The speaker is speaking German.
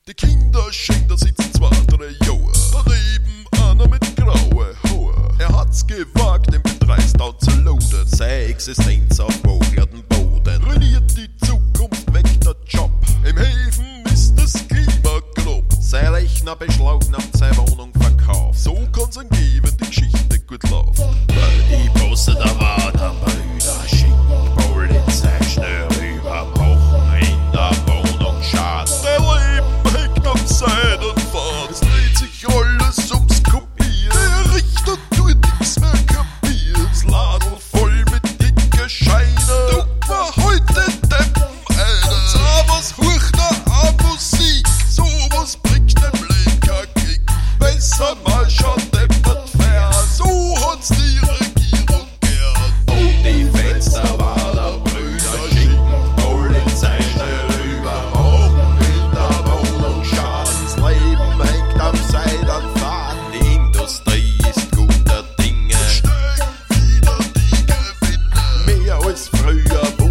Die Kinderschänder sitzen 2, 3 Jahre, daneben einer mit grauen Haaren. Er hat's gewagt, den Betreißtau zu loaden. Seine Existenz auf wohlenden Boden. Ruiniert die Zukunft, weg der Job. Im Häfen ist das Klima grob. Sein Rechner beschlagnahmt, seine Wohnung verkauft. So kann's angeben, die Geschichte gut laufen. Die Posse, da war der Brüder schick. Polizei schnell überbrochen, in der Wohnung Schaden. Der Leben hängt am Seidenfaden. Es dreht sich alles ums Kopieren. Der Richter tut nichts mehr kapieren. Das Ladl voll mit dicke Scheine. Du war heute Deppen einer. Servus, Huchner an Musik. Sowas bringt dem Leben kein Kick. Besser mal schon deppert fair. So hat's die Regierung gern. Die Fenster war der Brüder schicken. Polizei schnell überbrochen, in der Wohnung Schaden. Das Leben hängt am Seidenfaden. Die Industrie ist guter Dinge. Schnell wieder die Gewinne. Mehr als früher.